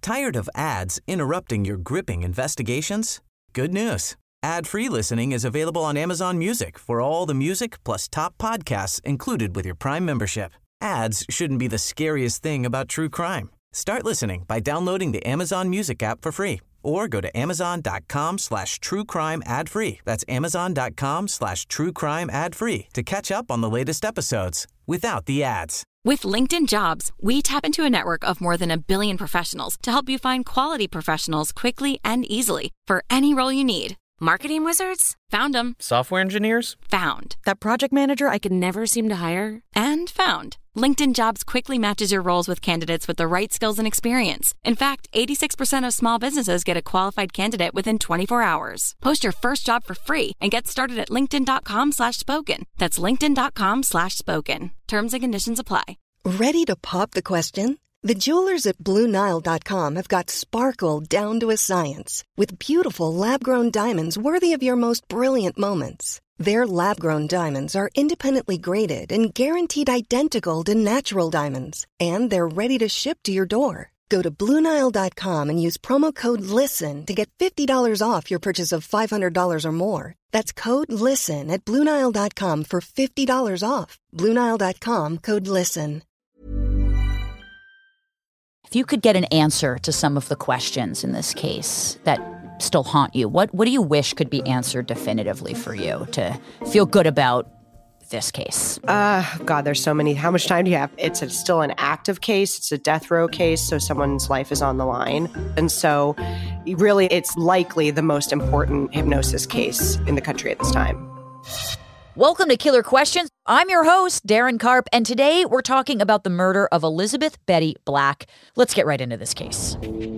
Tired of ads interrupting your gripping investigations? Good news. Ad-free listening is available on Amazon Music for all the music plus top podcasts included with your Prime membership. Ads shouldn't be the scariest thing about true crime. Start listening by downloading the Amazon Music app for free or go to amazon.com/truecrime ad-free. That's amazon.com/truecrime ad-free to catch up on the latest episodes without the ads. With LinkedIn Jobs, we tap into a network of more than 1 billion professionals to help you find quality professionals quickly and easily for any role you need. Marketing wizards? Found them. Software engineers? Found. That project manager I could never seem to hire? And found. LinkedIn Jobs quickly matches your roles with candidates with the right skills and experience. In fact, 86% of small businesses get a qualified candidate within 24 hours. Post your first job for free and get started at linkedin.com/spoken. That's linkedin.com/spoken. Terms and conditions apply. Ready to pop the question? The jewelers at BlueNile.com have got sparkle down to a science with beautiful lab-grown diamonds worthy of your most brilliant moments. Their lab-grown diamonds are independently graded and guaranteed identical to natural diamonds, and they're ready to ship to your door. Go to BlueNile.com and use promo code LISTEN to get $50 off your purchase of $500 or more. That's code LISTEN at BlueNile.com for $50 off. BlueNile.com, code LISTEN. If you could get an answer to some of the questions in this case that still haunt you, what do you wish could be answered definitively for you to feel good about this case? God, there's so many. How much time do you have? It's still an active case. It's a death row case, so someone's life is on the line. And so really, it's likely the most important hypnosis case in the country at this time. Welcome to Killer Questions. I'm your host, Darren Karp, and today we're talking about the murder of Elizabeth Betty Black. Let's get right into this case.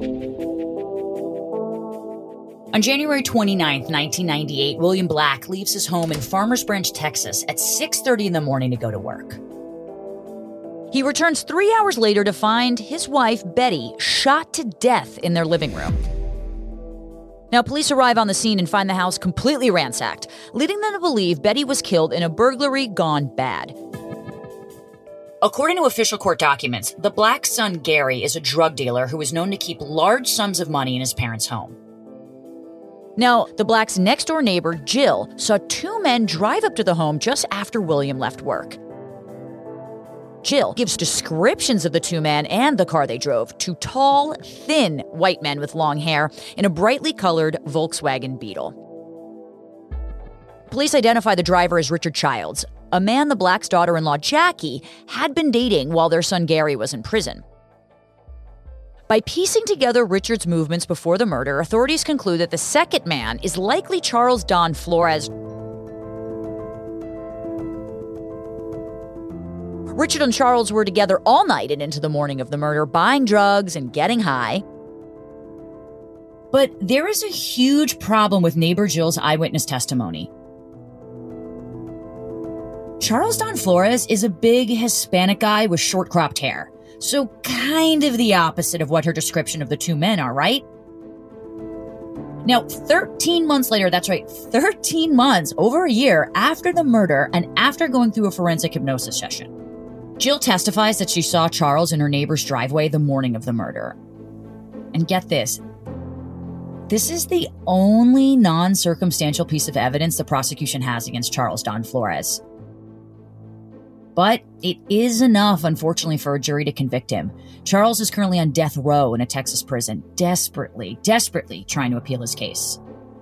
On January 29th, 1998, William Black leaves his home in Farmers Branch, Texas at 6:30 in the morning to go to work. He returns 3 hours later to find his wife, Betty, shot to death in their living room. Now, police arrive on the scene and find the house completely ransacked, leading them to believe Betty was killed in a burglary gone bad. According to official court documents, the Black's son, Gary, is a drug dealer who is known to keep large sums of money in his parents' home. Now, the Black's next-door neighbor, Jill, saw two men drive up to the home just after William left work. Jill gives descriptions of the two men and the car they drove, two tall, thin white men with long hair in a brightly colored Volkswagen Beetle. Police identify the driver as Richard Childs, a man the Black's daughter-in-law, Jackie, had been dating while their son Gary was in prison. By piecing together Richard's movements before the murder, authorities conclude that the second man is likely Charles Don Flores. Richard and Charles were together all night and into the morning of the murder, buying drugs and getting high. But there is a huge problem with neighbor Jill's eyewitness testimony. Charles Don Flores is a big Hispanic guy with short cropped hair, so kind of the opposite of what her description of the two men are, right? Now, 13 months later, that's right, 13 months, over a year after the murder and after going through a forensic hypnosis session, Jill testifies that she saw Charles in her neighbor's driveway the morning of the murder. And get this. This is the only non-circumstantial piece of evidence the prosecution has against Charles Don Flores. But it is enough, unfortunately, for a jury to convict him. Charles is currently on death row in a Texas prison, desperately trying to appeal his case.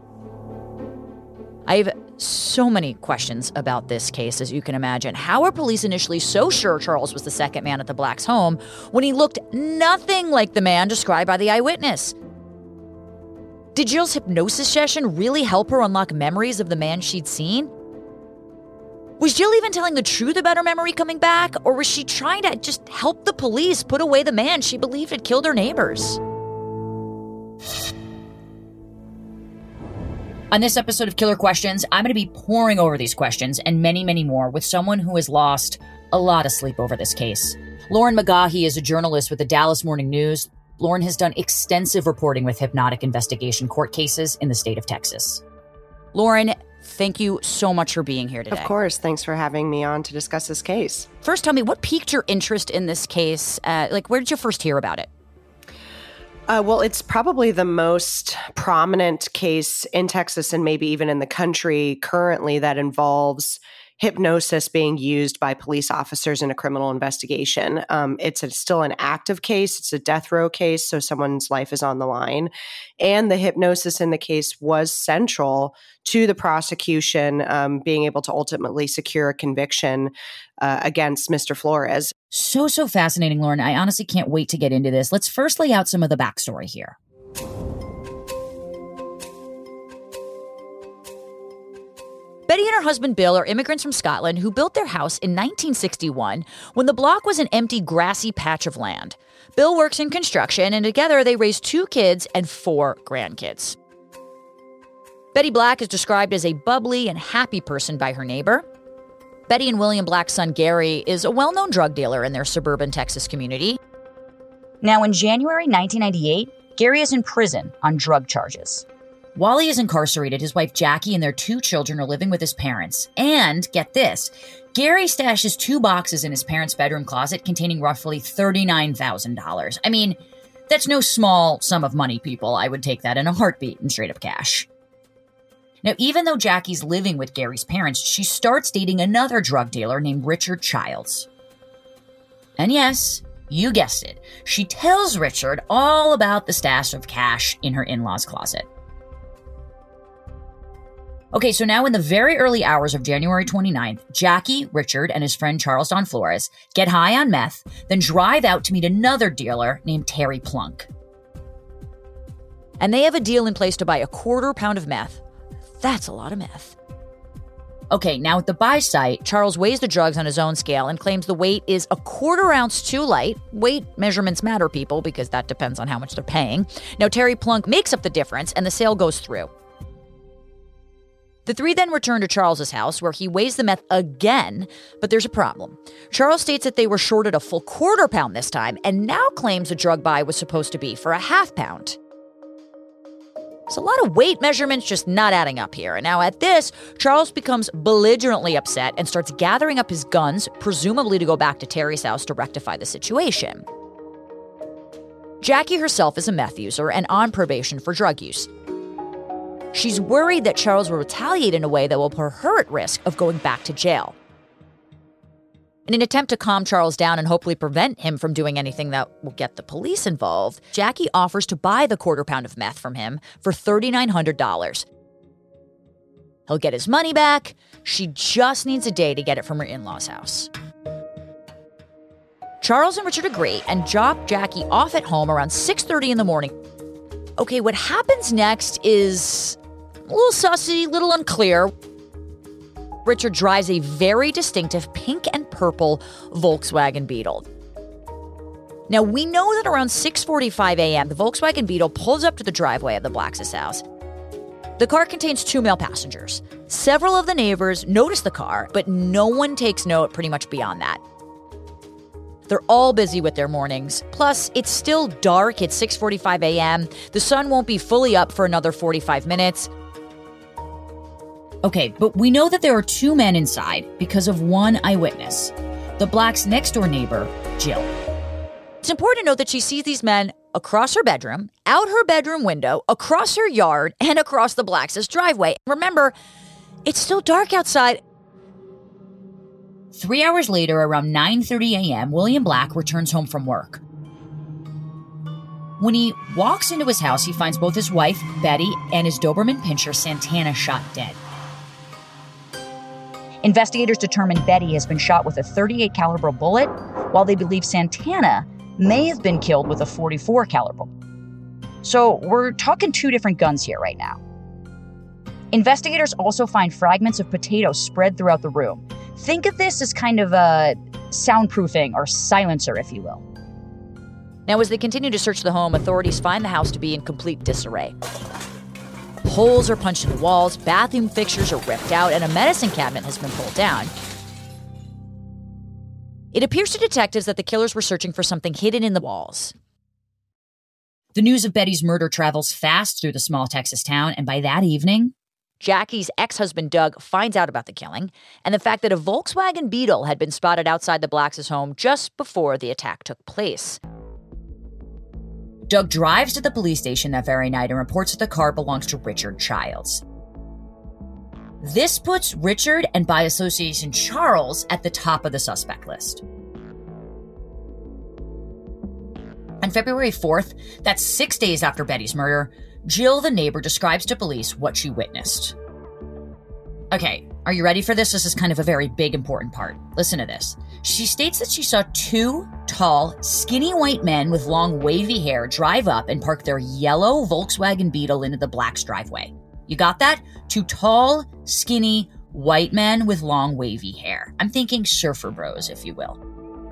I have so many questions about this case, as you can imagine. How are police initially so sure Charles was the second man at the Black's home when he looked nothing like the man described by the eyewitness? Did Jill's hypnosis session really help her unlock memories of the man she'd seen? Was Jill even telling the truth about her memory coming back, or was she trying to just help the police put away the man she believed had killed her neighbors? On this episode of Killer Questions, I'm going to be pouring over these questions and many, many more with someone who has lost a lot of sleep over this case. Lauren McGahee is a journalist with the Dallas Morning News. Lauren has done extensive reporting with hypnotic investigation court cases in the state of Texas. Lauren, thank you so much for being here today. Of course. Thanks for having me on to discuss this case. First, tell me, what piqued your interest in this case? Where did you first hear about it? Well, it's probably the most prominent case in Texas and maybe even in the country currently that involves hypnosis being used by police officers in a criminal investigation. It's still an active case. It's a death row case, so someone's life is on the line. And the hypnosis in the case was central to the prosecution being able to ultimately secure a conviction against Mr. Flores. So fascinating, Lauren. I honestly can't wait to get into this. Let's first lay out some of the backstory here. Betty and her husband Bill are immigrants from Scotland who built their house in 1961 when the block was an empty, grassy patch of land. Bill works in construction, and together they raised 2 kids and 4 grandkids. Betty Black is described as a bubbly and happy person by her neighbor. Betty and William Black's son Gary is a well-known drug dealer in their suburban Texas community. Now, in January 1998, Gary is in prison on drug charges. While he is incarcerated, his wife Jackie and their 2 children are living with his parents. And, get this, Gary stashes 2 boxes in his parents' bedroom closet containing roughly $39,000. I mean, that's no small sum of money, people. I would take that in a heartbeat in straight-up cash. Now, even though Jackie's living with Gary's parents, she starts dating another drug dealer named Richard Childs. And yes, you guessed it, she tells Richard all about the stash of cash in her in-laws' closet. Okay, so now in the very early hours of January 29th, Jackie, Richard, and his friend Charles Don Flores get high on meth, then drive out to meet another dealer named Terry Plunk. And they have a deal in place to buy a 1/4 pound of meth. That's a lot of meth. Okay, now at the buy site, Charles weighs the drugs on his own scale and claims the weight is a 1/4 ounce too light. Weight measurements matter, people, because that depends on how much they're paying. Now, Terry Plunk makes up the difference, and the sale goes through. The 3 then return to Charles's house, where he weighs the meth again, but there's a problem. Charles states that they were shorted a full 1/4 pound this time, and now claims the drug buy was supposed to be for a 1/2 pound. It's a lot of weight measurements just not adding up here. And now at this, Charles becomes belligerently upset and starts gathering up his guns, presumably to go back to Terry's house to rectify the situation. Jackie herself is a meth user and on probation for drug use. She's worried that Charles will retaliate in a way that will put her at risk of going back to jail. In an attempt to calm Charles down and hopefully prevent him from doing anything that will get the police involved, Jackie offers to buy the 1/4 pound of meth from him for $3,900. He'll get his money back. She just needs a day to get it from her in-laws' house. Charles and Richard agree and drop Jackie off at home around 6:30 in the morning. Okay, what happens next is a little sussy, a little unclear. Richard drives a very distinctive pink and purple Volkswagen Beetle. Now, we know that around 6:45 a.m., the Volkswagen Beetle pulls up to the driveway of the Blacks' house. The car contains 2 male passengers. Several of the neighbors notice the car, but no one takes note pretty much beyond that. They're all busy with their mornings. Plus, it's still dark at 6:45 a.m. The sun won't be fully up for another 45 minutes. Okay, but we know that there are 2 men inside because of one eyewitness, the Blacks' next-door neighbor, Jill. It's important to note that she sees these men across her bedroom, out her bedroom window, across her yard, and across the Blacks' driveway. Remember, it's still dark outside. 3 hours later, around 9:30 a.m., William Black returns home from work. When he walks into his house, he finds both his wife, Betty, and his Doberman Pinscher, Santana, shot dead. Investigators determine Betty has been shot with a .38 caliber bullet, while they believe Santana may have been killed with a .44 caliber. So we're talking 2 different guns here right now. Investigators also find fragments of potatoes spread throughout the room. Think of this as kind of a soundproofing or silencer, if you will. Now, as they continue to search the home, authorities find the house to be in complete disarray. Holes are punched in the walls, bathroom fixtures are ripped out, and a medicine cabinet has been pulled down. It appears to detectives that the killers were searching for something hidden in the walls. The news of Betty's murder travels fast through the small Texas town, and by that evening, Jackie's ex-husband Doug finds out about the killing and the fact that a Volkswagen Beetle had been spotted outside the Blacks' home just before the attack took place. Doug drives to the police station that very night and reports that the car belongs to Richard Childs. This puts Richard and by association Charles at the top of the suspect list. On February 4th, that's 6 days after Betty's murder, Jill, the neighbor, describes to police what she witnessed. Okay, are you ready for this? This is kind of a very big, important part. Listen to this. She states that she saw two tall, skinny white men with long, wavy hair drive up and park their yellow Volkswagen Beetle into the Blacks' driveway. You got that? Two tall, skinny, white men with long, wavy hair. I'm thinking surfer bros, if you will.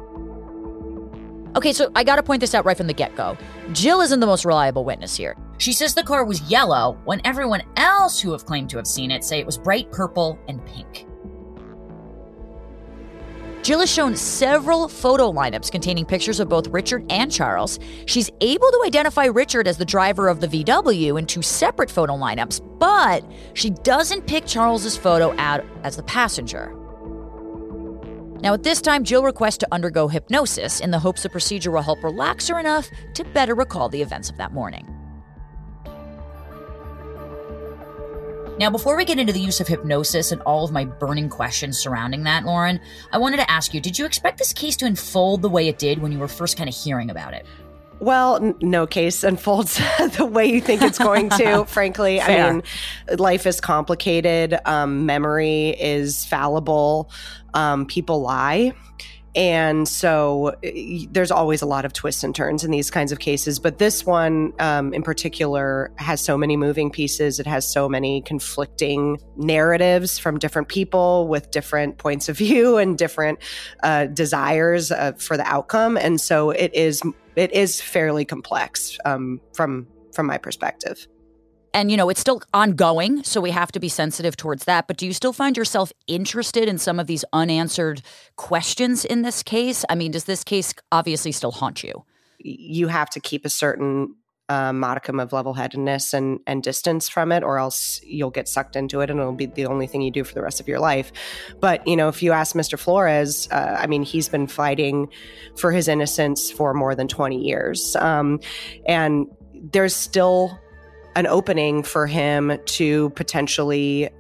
Okay, so I gotta point this out right from the get-go. Jill isn't the most reliable witness here. She says the car was yellow when everyone else who have claimed to have seen it say it was bright purple and pink. Jill has shown several photo lineups containing pictures of both Richard and Charles. She's able to identify Richard as the driver of the VW in two separate photo lineups, but she doesn't pick Charles's photo out as the passenger. Now, at this time, Jill requests to undergo hypnosis in the hopes the procedure will help relax her enough to better recall the events of that morning. Now, before we get into the use of hypnosis and all of my burning questions surrounding that, Lauren, I wanted to ask you, did you expect this case to unfold the way it did when you were first kind of hearing about it? Well, no case unfolds the way you think it's going to, frankly. Fair. I mean, life is complicated. Memory is fallible. People lie. And so there's always a lot of twists and turns in these kinds of cases. But this one in particular has so many moving pieces. It has so many conflicting narratives from different people with different points of view and different desires for the outcome. And so it is fairly complex from my perspective. And, you know, it's still ongoing, so we have to be sensitive towards that. But do you still find yourself interested in some of these unanswered questions in this case? I mean, does this case obviously still haunt you? You have to keep a certain modicum of level-headedness and distance from it, or else you'll get sucked into it and it'll be the only thing you do for the rest of your life. But, you know, if you ask Mr. Flores, I mean, he's been fighting for his innocence for more than 20 years. And there's still an opening for him to potentially,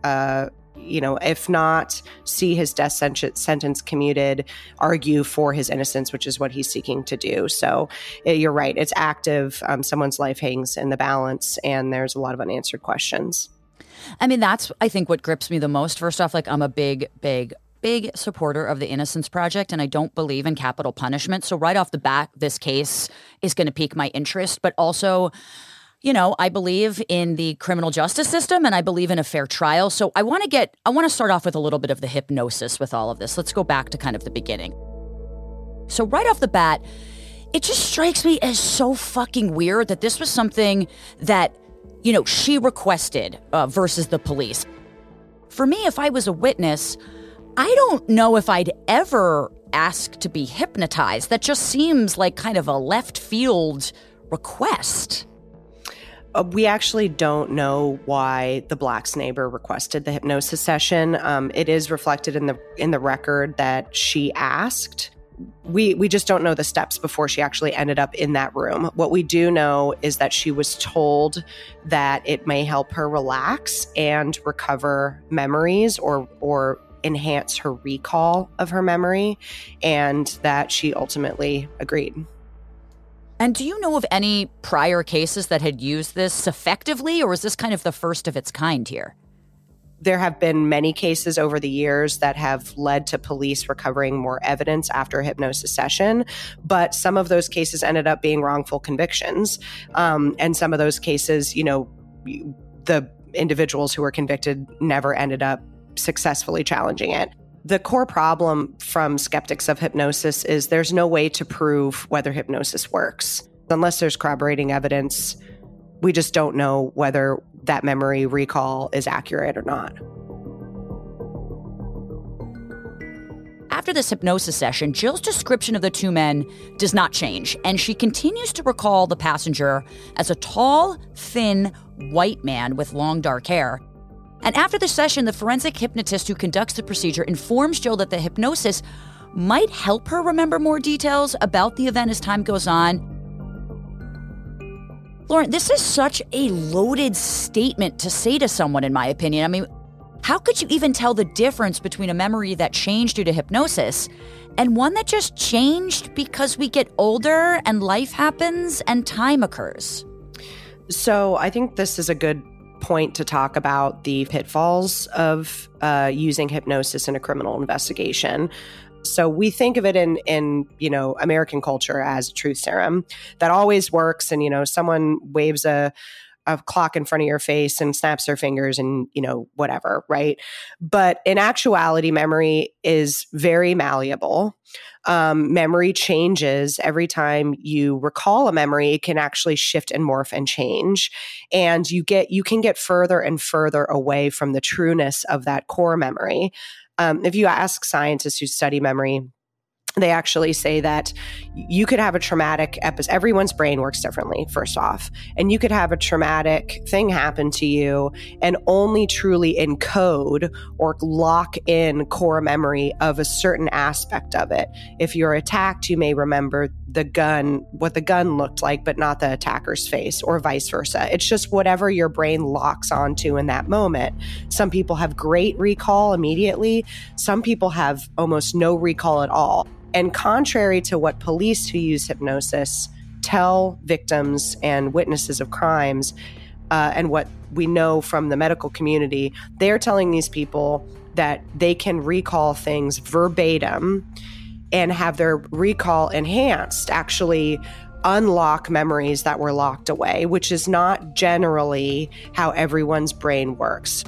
if not see his death sentence commuted, argue for his innocence, which is what he's seeking to do. So you're right. It's active. Someone's life hangs in the balance, and there's a lot of unanswered questions. I mean, that's, I think, what grips me the most. First off, like, I'm a big supporter of the Innocence Project, and I don't believe in capital punishment. So right off the bat, this case is going to pique my interest, but also, you know, I believe in the criminal justice system and I believe in a fair trial. So I want to start off with a little bit of the hypnosis with all of this. Let's go back to kind of the beginning. So right off the bat, it just strikes me as so fucking weird that this was something that, you know, she requested versus the police. For me, if I was a witness, I don't know if I'd ever ask to be hypnotized. That just seems like kind of a left field request. We actually don't know why the Blacks' neighbor requested the hypnosis session. It is reflected in the record that she asked. We just don't know the steps before she actually ended up in that room. What we do know is that she was told that it may help her relax and recover memories or enhance her recall of her memory, and that she ultimately agreed. And do you know of any prior cases that had used this effectively, or is this kind of the first of its kind here? There have been many cases over the years that have led to police recovering more evidence after a hypnosis session, but some of those cases ended up being wrongful convictions. And some of those cases, you know, the individuals who were convicted never ended up successfully challenging it. The core problem from skeptics of hypnosis is there's no way to prove whether hypnosis works. Unless there's corroborating evidence, we just don't know whether that memory recall is accurate or not. After this hypnosis session, Jill's description of the two men does not change, and she continues to recall the passenger as a tall, thin, white man with long dark hair. And after the session, the forensic hypnotist who conducts the procedure informs Jill that the hypnosis might help her remember more details about the event as time goes on. Lauren, this is such a loaded statement to say to someone, in my opinion. I mean, how could you even tell the difference between a memory that changed due to hypnosis and one that just changed because we get older and life happens and time occurs? So I think this is a good point to talk about the pitfalls of using hypnosis in a criminal investigation. So we think of it in American culture as a truth serum that always works. And, someone waves a clock in front of your face and snaps their fingers and, whatever, right? But in actuality, memory is very malleable. Memory changes every time you recall a memory. It can actually shift and morph and change. And you can get further and further away from the trueness of that core memory. If you ask scientists who study memory, they actually say that you could have a traumatic episode. Everyone's brain works differently, first off. And you could have a traumatic thing happen to you and only truly encode or lock in core memory of a certain aspect of it. If you're attacked, you may remember what the gun looked like, but not the attacker's face, or vice versa. It's just whatever your brain locks onto in that moment. Some people have great recall immediately. Some people have almost no recall at all. And contrary to what police who use hypnosis tell victims and witnesses of crimes, and what we know from the medical community, they're telling these people that they can recall things verbatim and have their recall enhanced, actually unlock memories that were locked away, which is not generally how everyone's brain works.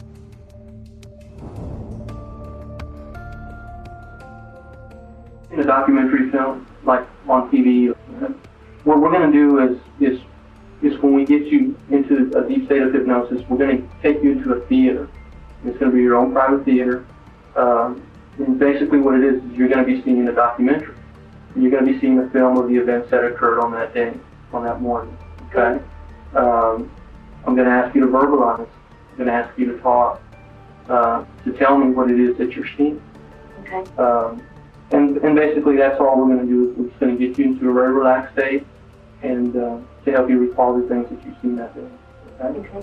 In the documentary film, like on TV, what we're going to do is when we get you into a deep state of hypnosis, we're going to take you to a theater. It's going to be your own private theater. And basically what it is you're going to be seeing a documentary. And you're going to be seeing a film of the events that occurred on that day, on that morning. Okay? I'm going to ask you to verbalize. I'm going to ask you to talk, to tell me what it is that you're seeing. Okay. And basically that's all we're going to do is we're just going to get you into a very relaxed state and to help you recall the things that you've seen that day. Okay?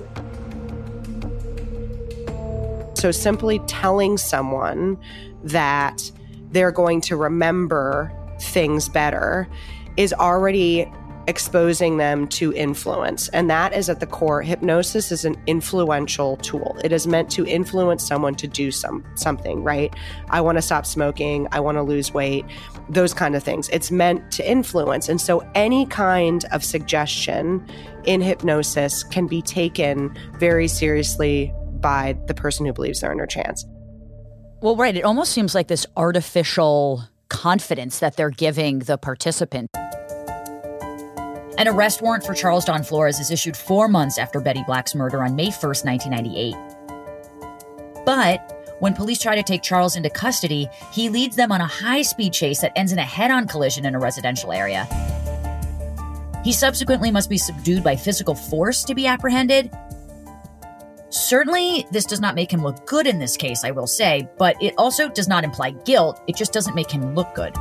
So simply telling someone that they're going to remember things better is already exposing them to influence. And that is at the core. Hypnosis is an influential tool. It is meant to influence someone to do something, right? I want to stop smoking. I want to lose weight, those kind of things. It's meant to influence. And so any kind of suggestion in hypnosis can be taken very seriously by the person who believes they're under chance. Well, right. It almost seems like this artificial confidence that they're giving the participant. An arrest warrant for Charles Don Flores is issued 4 months after Betty Black's murder on May 1st, 1998. But when police try to take Charles into custody, he leads them on a high-speed chase that ends in a head-on collision in a residential area. He subsequently must be subdued by physical force to be apprehended. Certainly, this does not make him look good in this case, I will say, but it also does not imply guilt. It just doesn't make him look good.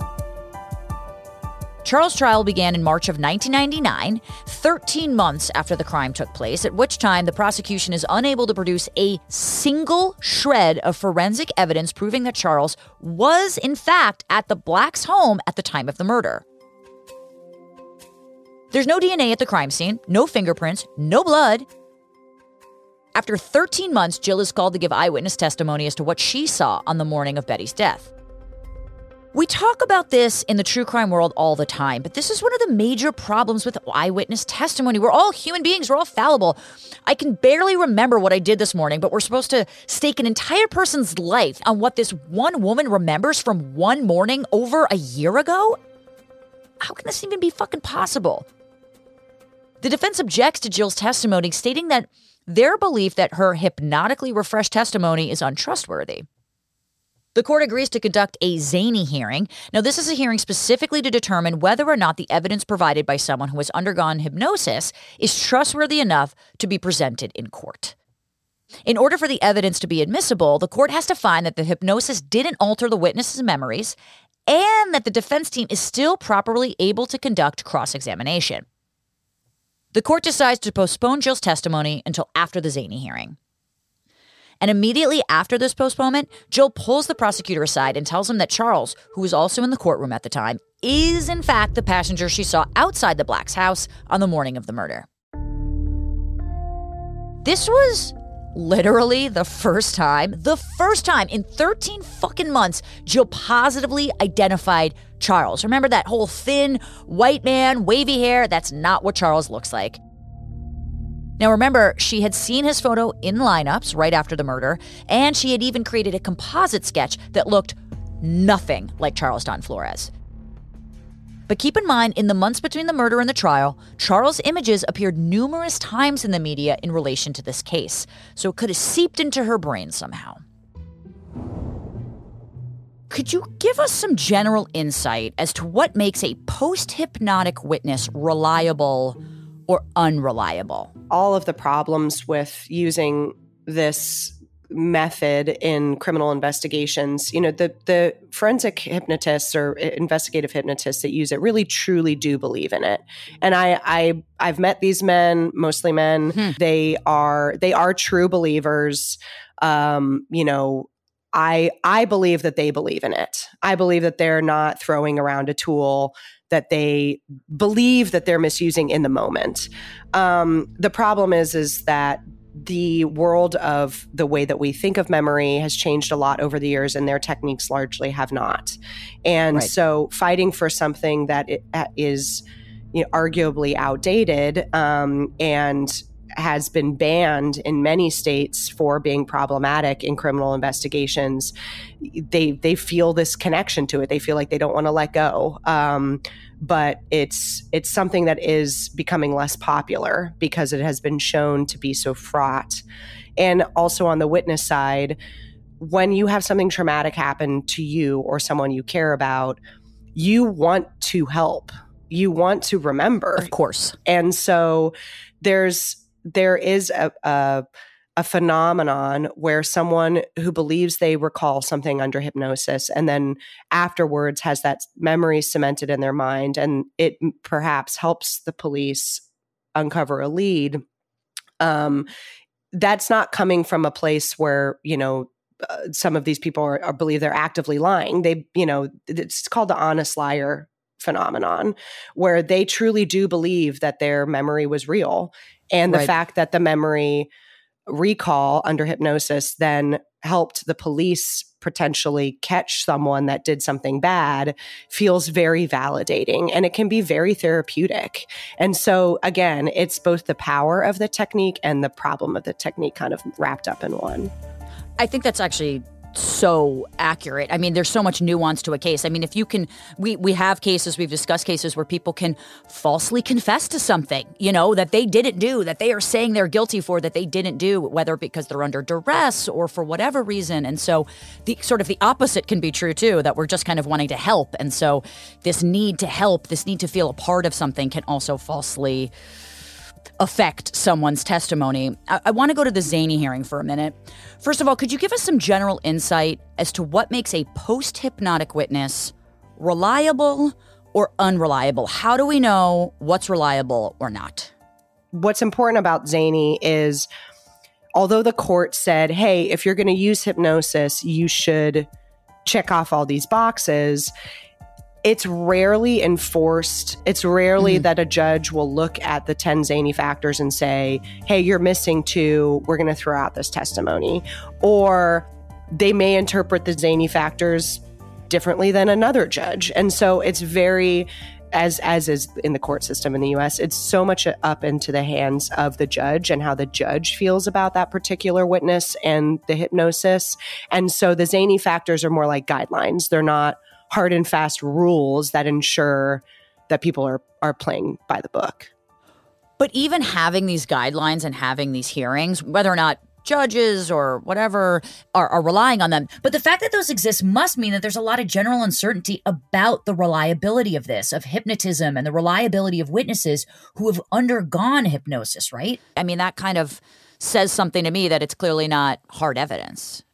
Charles' trial began in March of 1999, 13 months after the crime took place, at which time the prosecution is unable to produce a single shred of forensic evidence proving that Charles was, in fact, at the Blacks' home at the time of the murder. There's no DNA at the crime scene, no fingerprints, no blood. After 13 months, Jill is called to give eyewitness testimony as to what she saw on the morning of Betty's death. We talk about this in the true crime world all the time, but this is one of the major problems with eyewitness testimony. We're all human beings. We're all fallible. I can barely remember what I did this morning, but we're supposed to stake an entire person's life on what this one woman remembers from one morning over a year ago? How can this even be fucking possible? The defense objects to Jill's testimony, stating that their belief that her hypnotically refreshed testimony is untrustworthy. The court agrees to conduct a Zaney hearing. Now, this is a hearing specifically to determine whether or not the evidence provided by someone who has undergone hypnosis is trustworthy enough to be presented in court. In order for the evidence to be admissible, the court has to find that the hypnosis didn't alter the witness's memories and that the defense team is still properly able to conduct cross-examination. The court decides to postpone Jill's testimony until after the Zaney hearing. And immediately after this postponement, Jill pulls the prosecutor aside and tells him that Charles, who was also in the courtroom at the time, is in fact the passenger she saw outside the Blacks' house on the morning of the murder. This was literally the first time in 13 fucking months, Jill positively identified Charles. Remember that whole thin, white man, wavy hair? That's not what Charles looks like. Now remember, she had seen his photo in lineups right after the murder, and she had even created a composite sketch that looked nothing like Charles Don Flores. But keep in mind, in the months between the murder and the trial, Charles' images appeared numerous times in the media in relation to this case, so it could have seeped into her brain somehow. Could you give us some general insight as to what makes a post-hypnotic witness reliable or unreliable? All of the problems with using this method in criminal investigations, the forensic hypnotists or investigative hypnotists that use it really truly do believe in it. And I've met these men, mostly men. They are true believers. I believe that they believe in it. I believe that they're not throwing around a tool that they believe that they're misusing in the moment. The problem is that the world of the way that we think of memory has changed a lot over the years, and their techniques largely have not. And so fighting for something that is arguably outdated and has been banned in many states for being problematic in criminal investigations, they feel this connection to it. They feel like they don't want to let go. But it's something that is becoming less popular because it has been shown to be so fraught. And also on the witness side, when you have something traumatic happen to you or someone you care about, you want to help. You want to remember. Of course. And so there is a phenomenon where someone who believes they recall something under hypnosis and then afterwards has that memory cemented in their mind, and it perhaps helps the police uncover a lead. That's not coming from a place where, some of these people believe they're actively lying. It's called the honest liar phenomenon, where they truly do believe that their memory was real. And the fact that the memory recall under hypnosis then helped the police potentially catch someone that did something bad feels very validating, and it can be very therapeutic. And so again, it's both the power of the technique and the problem of the technique kind of wrapped up in one. I think that's actually so accurate. I mean, there's so much nuance to a case. I mean, if you can, we have cases, we've discussed cases where people can falsely confess to something, that they didn't do, that they are saying they're guilty for, that they didn't do, whether because they're under duress or for whatever reason. And so the opposite can be true too, that we're just kind of wanting to help. And so this need to help, this need to feel a part of something can also falsely affect someone's testimony. I want to go to the Zaney hearing for a minute. First of all, could you give us some general insight as to what makes a post-hypnotic witness reliable or unreliable? How do we know what's reliable or not? What's important about Zaney is, although the court said, hey, if you're going to use hypnosis, you should check off all these boxes, it's rarely enforced. It's rarely that a judge will look at the 10 Zaney factors and say, hey, you're missing 2. We're going to throw out this testimony. Or they may interpret the Zaney factors differently than another judge. And so it's very, as is in the court system in the U.S., it's so much up into the hands of the judge and how the judge feels about that particular witness and the hypnosis. And so the Zaney factors are more like guidelines. They're not hard and fast rules that ensure that people are playing by the book. But even having these guidelines and having these hearings, whether or not judges or whatever are relying on them, but the fact that those exist must mean that there's a lot of general uncertainty about the reliability of this, of hypnotism, and the reliability of witnesses who have undergone hypnosis, right? I mean, that kind of says something to me that it's clearly not hard evidence.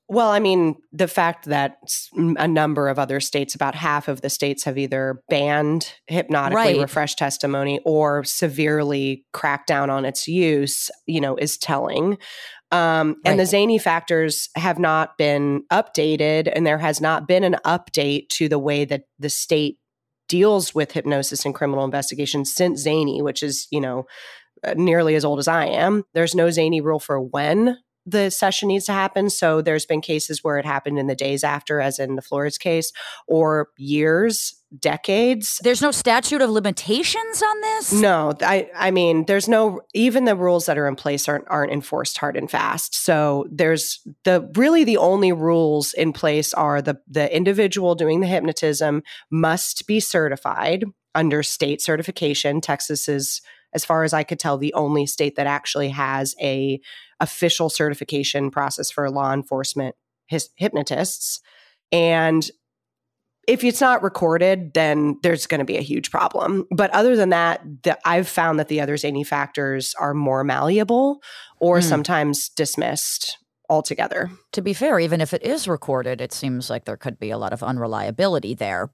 Well, I mean, the fact that a number of other states, about half of the states, have either banned hypnotically refreshed testimony or severely cracked down on its use, is telling. And the Zaney factors have not been updated, and there has not been an update to the way that the state deals with hypnosis in criminal investigations since Zaney, which is, nearly as old as I am. There's no Zaney rule for when the session needs to happen. So there's been cases where it happened in the days after, as in the Flores case, or years, decades. There's no statute of limitations on this? No, I mean, there's no, even the rules that are in place aren't enforced hard and fast. So there's the only rules in place are the individual doing the hypnotism must be certified under state certification. Texas is, as far as I could tell, the only state that actually has a official certification process for law enforcement hypnotists. And if it's not recorded, then there's going to be a huge problem. But other than that, I've found that the other Zaney factors are more malleable or sometimes dismissed altogether. To be fair, even if it is recorded, it seems like there could be a lot of unreliability there.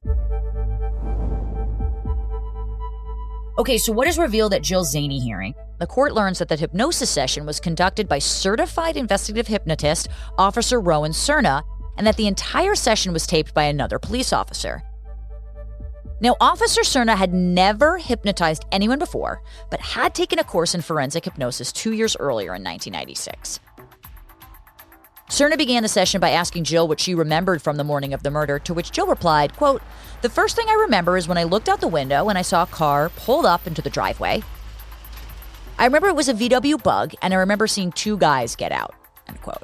Okay, so what is revealed at Jill Zaney hearing? The court learns that the hypnosis session was conducted by certified investigative hypnotist Officer Rowan Cerna, and that the entire session was taped by another police officer. Now, Officer Cerna had never hypnotized anyone before, but had taken a course in forensic hypnosis 2 years earlier in 1996. Cerna began the session by asking Jill what she remembered from the morning of the murder, to which Jill replied, quote, "The first thing I remember is when I looked out the window and I saw a car pulled up into the driveway. I remember it was a VW Bug, and I remember seeing two guys get out," end quote.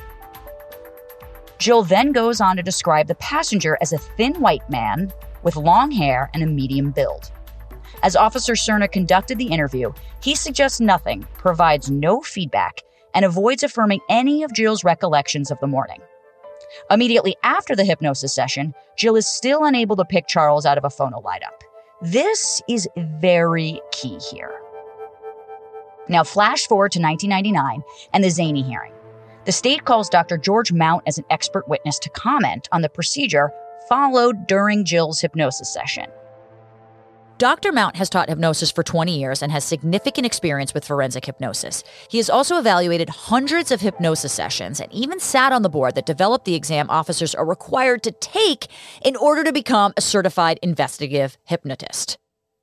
Jill then goes on to describe the passenger as a thin white man with long hair and a medium build. As Officer Cerna conducted the interview, he suggests nothing, provides no feedback, and avoids affirming any of Jill's recollections of the morning. Immediately after the hypnosis session, Jill is still unable to pick Charles out of a phono lineup. This is very key here. Now, flash forward to 1999 and the Zaney hearing. The state calls Dr. George Mount as an expert witness to comment on the procedure followed during Jill's hypnosis session. Dr. Mount has taught hypnosis for 20 years and has significant experience with forensic hypnosis. He has also evaluated hundreds of hypnosis sessions and even sat on the board that developed the exam officers are required to take in order to become a certified investigative hypnotist.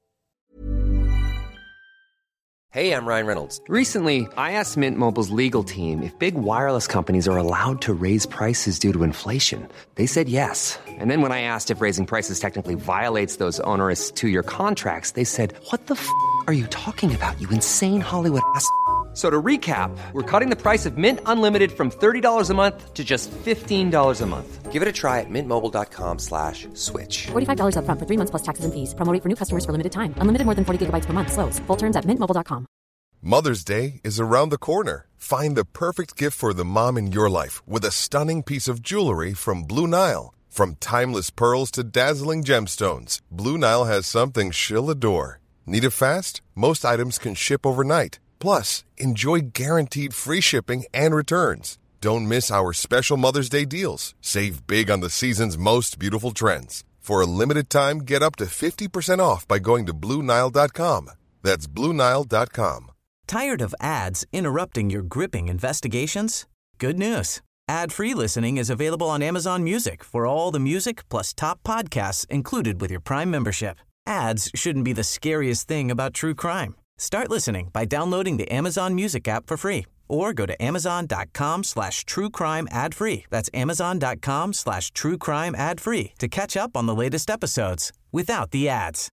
Hey, I'm Ryan Reynolds. Recently, I asked Mint Mobile's legal team if big wireless companies are allowed to raise prices due to inflation. They said yes. And then when I asked if raising prices technically violates those onerous 2-year contracts, they said, "What the f*** are you talking about, you insane Hollywood ass?" So to recap, we're cutting the price of Mint Unlimited from $30 a month to just $15 a month. Give it a try at mintmobile.com/switch. $45 up front for 3 months plus taxes and fees. Promo rate for new customers for limited time. Unlimited more than 40 gigabytes per month. Slows full terms at mintmobile.com. Mother's Day is around the corner. Find the perfect gift for the mom in your life with a stunning piece of jewelry from Blue Nile. From timeless pearls to dazzling gemstones, Blue Nile has something she'll adore. Need it fast? Most items can ship overnight. Plus, enjoy guaranteed free shipping and returns. Don't miss our special Mother's Day deals. Save big on the season's most beautiful trends. For a limited time, get up to 50% off by going to BlueNile.com. That's BlueNile.com. Tired of ads interrupting your gripping investigations? Good news. Ad-free listening is available on Amazon Music for all the music plus top podcasts included with your Prime membership. Ads shouldn't be the scariest thing about true crime. Start listening by downloading the Amazon Music app for free or go to amazon.com/truecrime ad-free. That's amazon.com/truecrime ad-free to catch up on the latest episodes without the ads.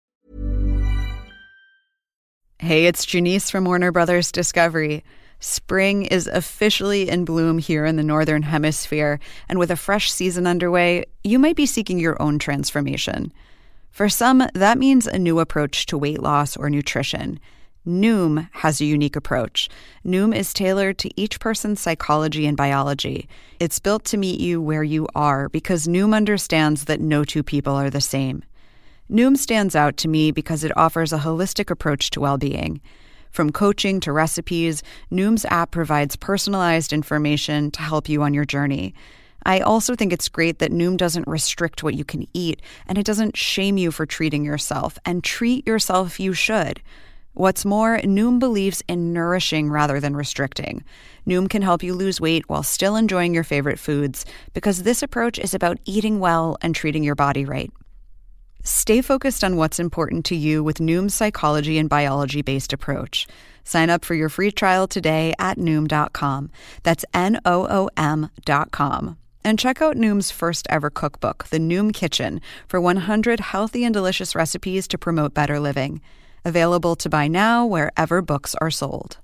Hey, it's Janice from Warner Brothers Discovery. Spring is officially in bloom here in the Northern Hemisphere, and with a fresh season underway, you might be seeking your own transformation. For some, that means a new approach to weight loss or nutrition. Noom has a unique approach. Noom is tailored to each person's psychology and biology. It's built to meet you where you are because Noom understands that no two people are the same. Noom stands out to me because it offers a holistic approach to well-being. From coaching to recipes, Noom's app provides personalized information to help you on your journey. I also think it's great that Noom doesn't restrict what you can eat, and it doesn't shame you for treating yourself, and treat yourself you should. What's more, Noom believes in nourishing rather than restricting. Noom can help you lose weight while still enjoying your favorite foods, because this approach is about eating well and treating your body right. Stay focused on what's important to you with Noom's psychology and biology-based approach. Sign up for your free trial today at Noom.com. That's Noom.com. And check out Noom's first ever cookbook, The Noom Kitchen, for 100 healthy and delicious recipes to promote better living. Available to buy now wherever books are sold.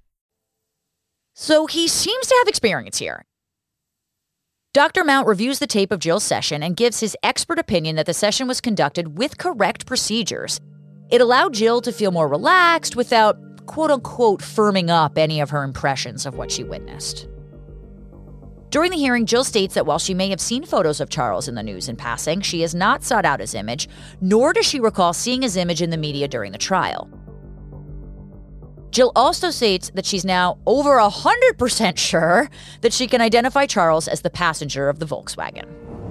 So he seems to have experience here. Dr. Mount reviews the tape of Jill's session and gives his expert opinion that the session was conducted with correct procedures. It allowed Jill to feel more relaxed without, quote-unquote, firming up any of her impressions of what she witnessed. During the hearing, Jill states that while she may have seen photos of Charles in the news in passing, she has not sought out his image, nor does she recall seeing his image in the media during the trial. Jill also states that she's now over 100% sure that she can identify Charles as the passenger of the Volkswagen.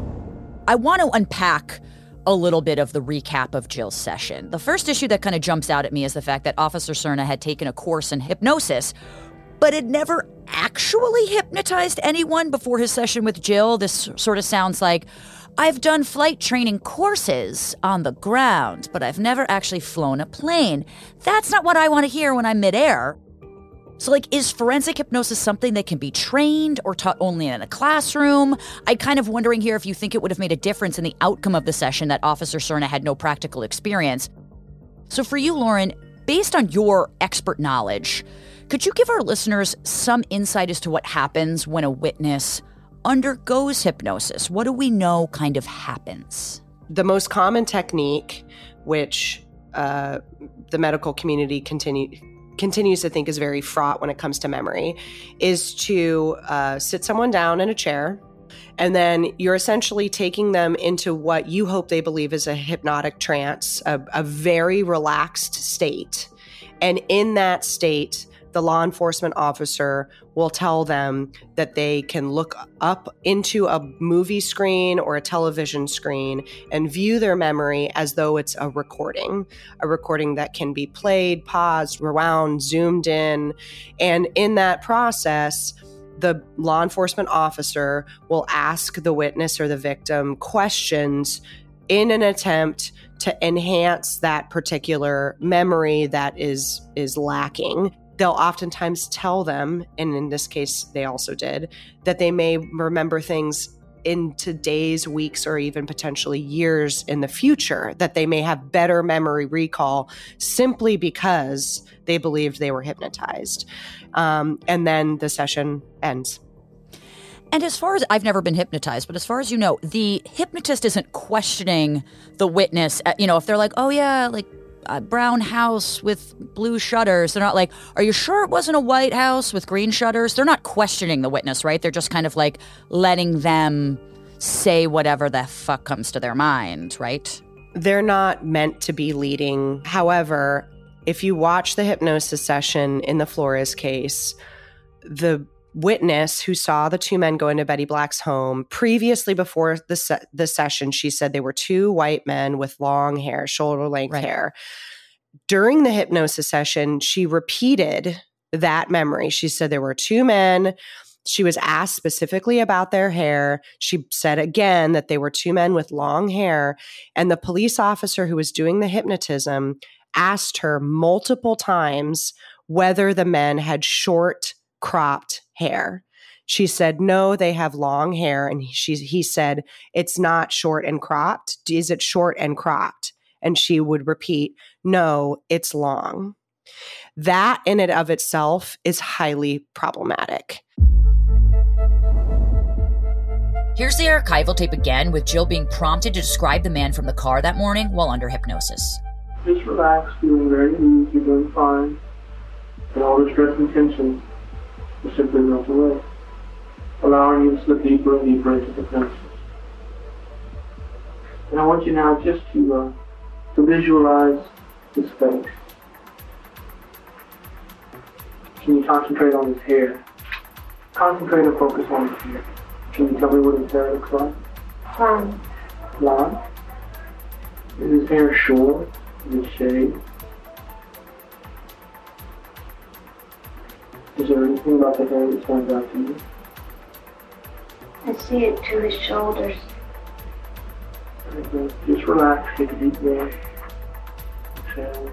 I want to unpack a little bit of the recap of Jill's session. The first issue that kind of jumps out at me is the fact that Officer Cerna had taken a course in hypnosis, but had never actually hypnotized anyone before his session with Jill. This sort of sounds like, I've done flight training courses on the ground, but I've never actually flown a plane. That's not what I want to hear when I'm midair. So, is forensic hypnosis something that can be trained or taught only in a classroom? I'm kind of wondering here if you think it would have made a difference in the outcome of the session that Officer Cerna had no practical experience. So for you, Lauren, based on your expert knowledge, could you give our listeners some insight as to what happens when a witness undergoes hypnosis? What do we know kind of happens? The most common technique, which the medical community continues to think is very fraught when it comes to memory, is to sit someone down in a chair, and then you're essentially taking them into what you hope they believe is a hypnotic trance, a very relaxed state. And in that state, the law enforcement officer will tell them that they can look up into a movie screen or a television screen and view their memory as though it's a recording that can be played, paused, rewound, zoomed in. And in that process, the law enforcement officer will ask the witness or the victim questions in an attempt to enhance that particular memory that is lacking. They'll oftentimes tell them, and in this case they also did, that they may remember things into days, weeks, or even potentially years in the future, that they may have better memory recall simply because they believed they were hypnotized. And then the session ends. And as far as, I've never been hypnotized, but as far as you know, the hypnotist isn't questioning the witness. If they're like, oh yeah, a brown house with blue shutters. They're not like, are you sure it wasn't a white house with green shutters? They're not questioning the witness, right? They're just kind of letting them say whatever the fuck comes to their mind, right? They're not meant to be leading. However, if you watch the hypnosis session in the Flores case, the witness who saw the two men go into Betty Black's home previously before the session, she said they were two white men with long hair, shoulder-length hair. During the hypnosis session, she repeated that memory. She said there were two men. She was asked specifically about their hair. She said again that they were two men with long hair. And the police officer who was doing the hypnotism asked her multiple times whether the men had short, cropped hair. She said, no, they have long hair. And he said, it's not short and cropped. Is it short and cropped? And she would repeat, no, it's long. That in and of itself is highly problematic. Here's the archival tape again with Jill being prompted to describe the man from the car that morning while under hypnosis. Just relax, feeling very easy, you're doing fine. And all the stress and tension will simply melt away, allowing you to slip deeper and deeper into hypnosis. And I want you now just to visualize this space. Can you concentrate on his hair? Concentrate and focus on his hair. Can you tell me what his hair looks like? Blonde. Is his hair short? Is it shaved? Is there anything about the hair that stands out to you? I see it to his shoulders. Okay. Just relax, take a deep breath. Exhale.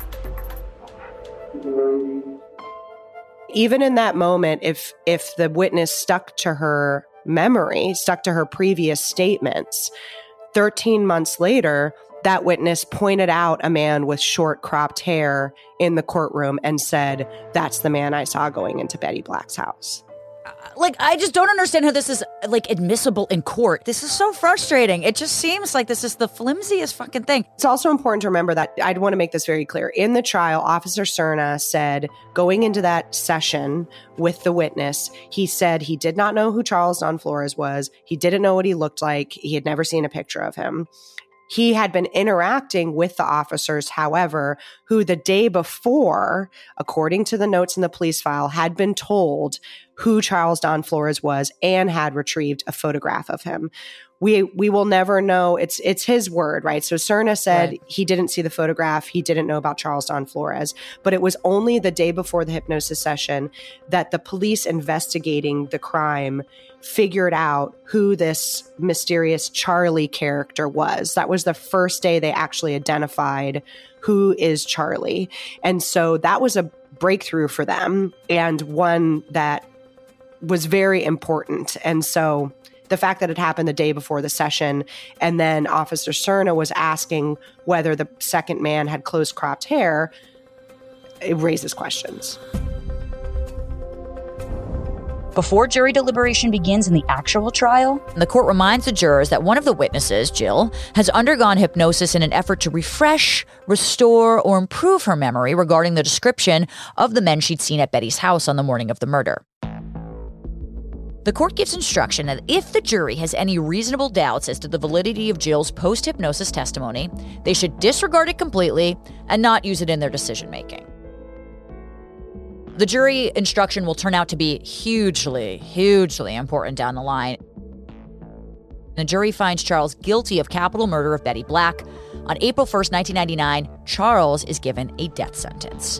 Very easy. Even in that moment, if the witness stuck to her memory, stuck to her previous statements, 13 months later, that witness pointed out a man with short cropped hair in the courtroom and said, "That's the man I saw going into Betty Black's house." I just don't understand how this is, admissible in court. This is so frustrating. It just seems like this is the flimsiest fucking thing. It's also important to remember that I'd want to make this very clear. In the trial, Officer Cerna said, going into that session with the witness, he said he did not know who Charles Don Flores was. He didn't know what he looked like. He had never seen a picture of him. He had been interacting with the officers, however, who the day before, according to the notes in the police file, had been told who Charles Don Flores was and had retrieved a photograph of him. We will never know. It's his word, right? So Cerna said he didn't see the photograph. He didn't know about Charles Don Flores. But it was only the day before the hypnosis session that the police investigating the crime figured out who this mysterious Charlie character was. That was the first day they actually identified who is Charlie. And so that was a breakthrough for them, and one that was very important. And so the fact that it happened the day before the session, and then Officer Cerna was asking whether the second man had close cropped hair, it raises questions. Before jury deliberation begins in the actual trial, the court reminds the jurors that one of the witnesses, Jill, has undergone hypnosis in an effort to refresh, restore, or improve her memory regarding the description of the men she'd seen at Betty's house on the morning of the murder. The court gives instruction that if the jury has any reasonable doubts as to the validity of Jill's post-hypnosis testimony, they should disregard it completely and not use it in their decision-making. The jury instruction will turn out to be hugely, hugely important down the line. The jury finds Charles guilty of capital murder of Betty Black. On April 1st, 1999, Charles is given a death sentence.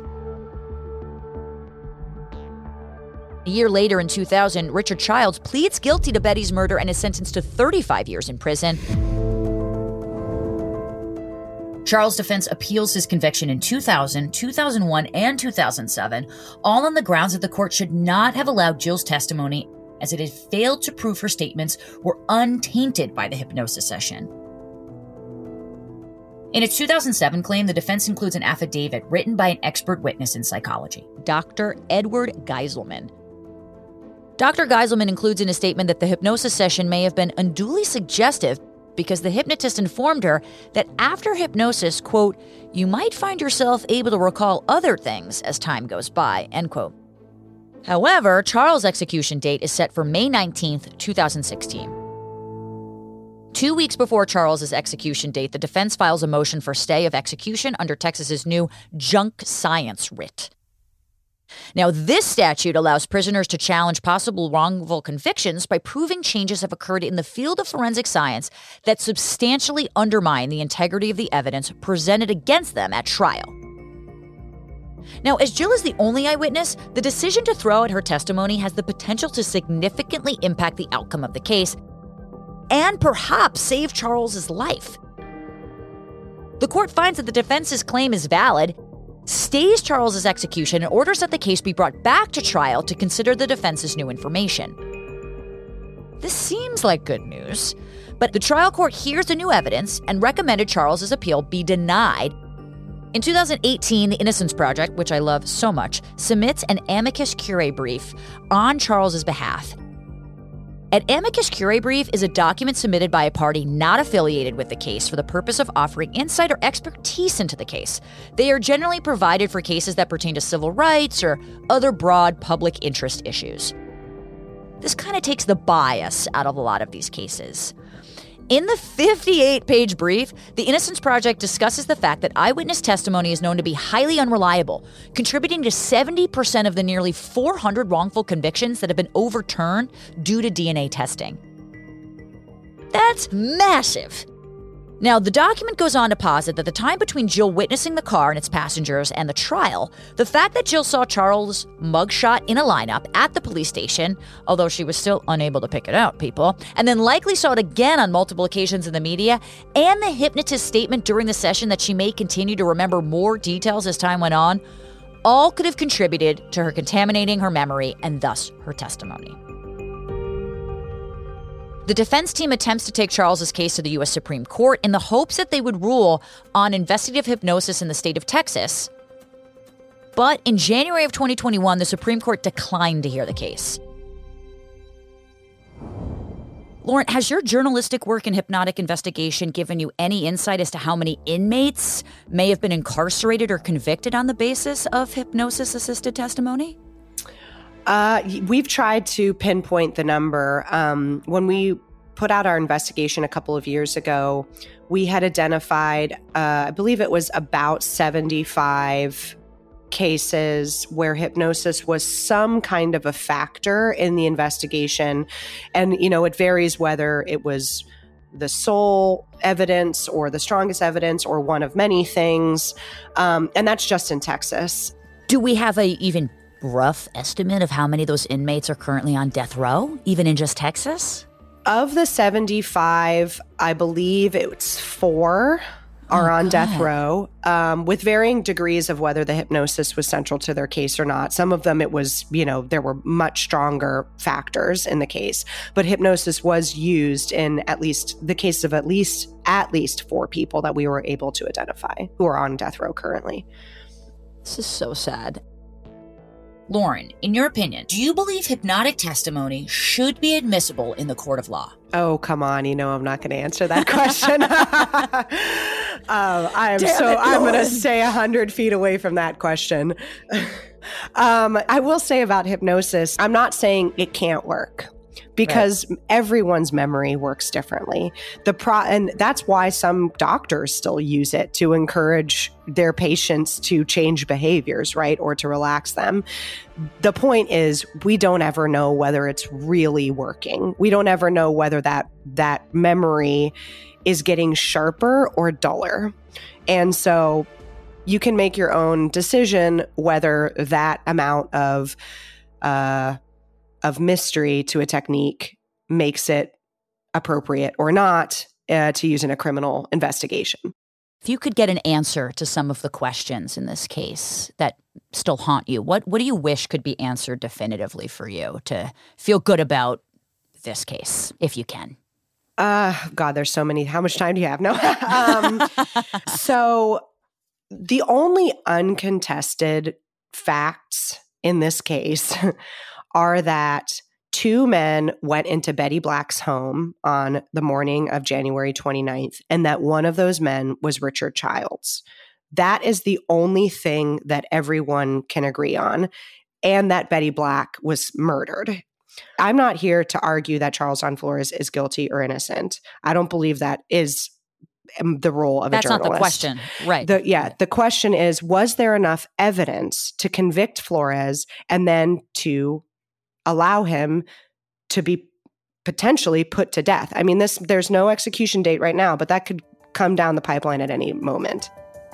A year later, in 2000, Richard Childs pleads guilty to Betty's murder and is sentenced to 35 years in prison. Charles' defense appeals his conviction in 2000, 2001, and 2007, all on the grounds that the court should not have allowed Jill's testimony, as it had failed to prove her statements were untainted by the hypnosis session. In its 2007 claim, the defense includes an affidavit written by an expert witness in psychology, Dr. Edward Geiselman. Dr. Geiselman includes in his statement that the hypnosis session may have been unduly suggestive because the hypnotist informed her that after hypnosis, quote, you might find yourself able to recall other things as time goes by, end quote. However, Charles' execution date is set for May 19th, 2016. 2 weeks before Charles' execution date, the defense files a motion for stay of execution under Texas's new junk science writ. Now, this statute allows prisoners to challenge possible wrongful convictions by proving changes have occurred in the field of forensic science that substantially undermine the integrity of the evidence presented against them at trial. Now, as Jill is the only eyewitness, the decision to throw out her testimony has the potential to significantly impact the outcome of the case and perhaps save Charles's life. The court finds that the defense's claim is valid, stays Charles's execution, and orders that the case be brought back to trial to consider the defense's new information. This seems like good news, but the trial court hears the new evidence and recommended Charles's appeal be denied. In 2018, the Innocence Project, which I love so much, submits an amicus curiae brief on Charles's behalf. An amicus curiae brief is a document submitted by a party not affiliated with the case for the purpose of offering insight or expertise into the case. They are generally provided for cases that pertain to civil rights or other broad public interest issues. This kind of takes the bias out of a lot of these cases. In the 58-page brief, the Innocence Project discusses the fact that eyewitness testimony is known to be highly unreliable, contributing to 70% of the nearly 400 wrongful convictions that have been overturned due to DNA testing. That's massive. Now, the document goes on to posit that the time between Jill witnessing the car and its passengers and the trial, the fact that Jill saw Charles' mugshot in a lineup at the police station, although she was still unable to pick it out, people, and then likely saw it again on multiple occasions in the media, and the hypnotist's statement during the session that she may continue to remember more details as time went on, all could have contributed to her contaminating her memory and thus her testimony. The defense team attempts to take Charles's case to the U.S. Supreme Court in the hopes that they would rule on investigative hypnosis in the state of Texas. But in January of 2021, the Supreme Court declined to hear the case. Lauren, has your journalistic work in hypnotic investigation given you any insight as to how many inmates may have been incarcerated or convicted on the basis of hypnosis-assisted testimony? We've tried to pinpoint the number. When we put out our investigation a couple of years ago, we had identified, I believe it was about 75 cases where hypnosis was some kind of a factor in the investigation. And, you know, it varies whether it was the sole evidence or the strongest evidence or one of many things. And that's just in Texas. Do we have a even rough estimate of how many of those inmates are currently on death row, even in just Texas? Of the 75, I believe it's 4 are on death row, with varying degrees of whether the hypnosis was central to their case or not. Some of them, it was, you know, there were much stronger factors in the case, but hypnosis was used in at least the case of at least 4 people that we were able to identify who are on death row currently. This is so sad. Lauren, in your opinion, do you believe hypnotic testimony should be admissible in the court of law? Oh, come on. You know I'm not going to answer that question. I'm going to stay 100 feet away from that question. I will say about hypnosis, I'm not saying it can't work, because everyone's memory works differently. And that's why some doctors still use it to encourage their patients to change behaviors, right? Or to relax them. The point is, we don't ever know whether it's really working. We don't ever know whether that memory is getting sharper or duller. And so you can make your own decision whether that amount of mystery to a technique makes it appropriate or not to use in a criminal investigation. If you could get an answer to some of the questions in this case that still haunt you, what do you wish could be answered definitively for you to feel good about this case, if you can? God, there's so many. How much time do you have? No. So the only uncontested facts in this case are that 2 men went into Betty Black's home on the morning of January 29th, and that one of those men was Richard Childs. That is the only thing that everyone can agree on, and that Betty Black was murdered. I'm not here to argue that Charles Don Flores is guilty or innocent. I don't believe that is the role of a journalist. That's not the question, right? The question is, was there enough evidence to convict Flores and then to allow him to be potentially put to death? I mean, there's no execution date right now, but that could come down the pipeline at any moment.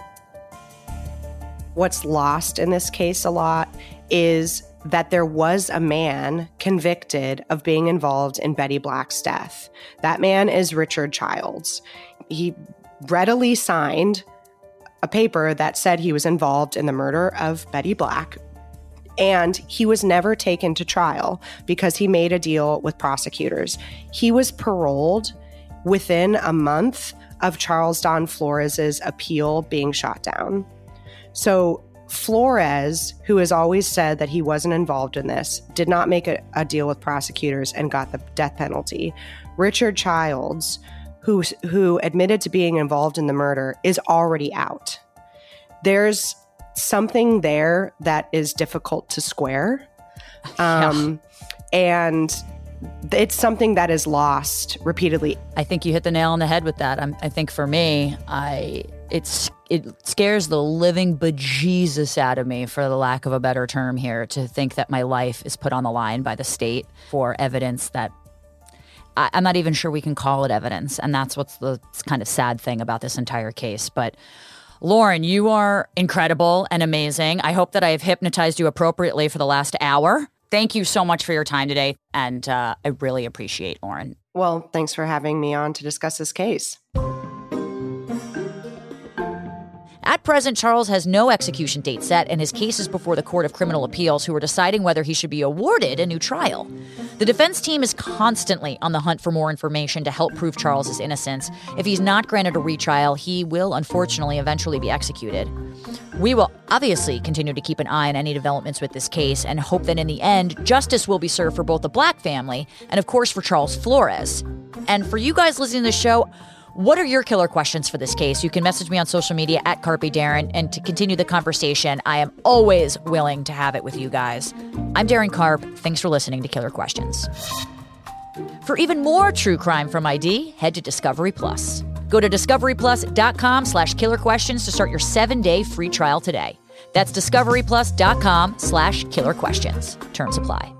What's lost in this case a lot is that there was a man convicted of being involved in Betty Black's death. That man is Richard Childs. He readily signed a paper that said he was involved in the murder of Betty Black, and he was never taken to trial because he made a deal with prosecutors. He was paroled within a month of Charles Don Flores' appeal being shot down. So Flores, who has always said that he wasn't involved in this, did not make a deal with prosecutors and got the death penalty. Richard Childs, who admitted to being involved in the murder, is already out. There's something there that is difficult to square. And It's something that is lost repeatedly. I think you hit the nail on the head with that. I think for me, it scares the living bejesus out of me, for the lack of a better term here, to think that my life is put on the line by the state for evidence that I'm not even sure we can call it evidence. And that's what's the kind of sad thing about this entire case. But Lauren, you are incredible and amazing. I hope that I have hypnotized you appropriately for the last hour. Thank you so much for your time today. And I really appreciate Lauren. Well, thanks for having me on to discuss this case. At present, Charles has no execution date set, and his case is before the Court of Criminal Appeals, who are deciding whether he should be awarded a new trial. The defense team is constantly on the hunt for more information to help prove Charles's innocence. If he's not granted a retrial, he will unfortunately eventually be executed. We will obviously continue to keep an eye on any developments with this case and hope that in the end, justice will be served for both the Black family and, of course, for Charles Flores. And for you guys listening to the show, what are your killer questions for this case? You can message me on social media at Carpe Darren, and to continue the conversation, I am always willing to have it with you guys. I'm Darren Karp. Thanks for listening to Killer Questions. For even more true crime from ID, head to Discovery Plus. Go to discoveryplus.com/killerquestions to start your 7-day free trial today. That's discoveryplus.com/killerquestions. Terms apply.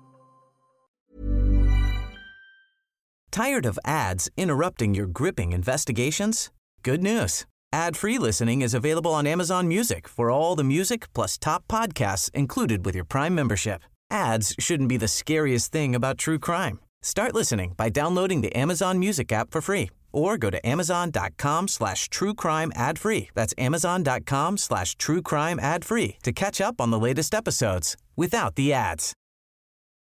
Tired of ads interrupting your gripping investigations? Good news. Ad-free listening is available on Amazon Music for all the music plus top podcasts included with your Prime membership. Ads shouldn't be the scariest thing about true crime. Start listening by downloading the Amazon Music app for free or go to amazon.com/truecrime ad-free. That's amazon.com/truecrime ad-free to catch up on the latest episodes without the ads.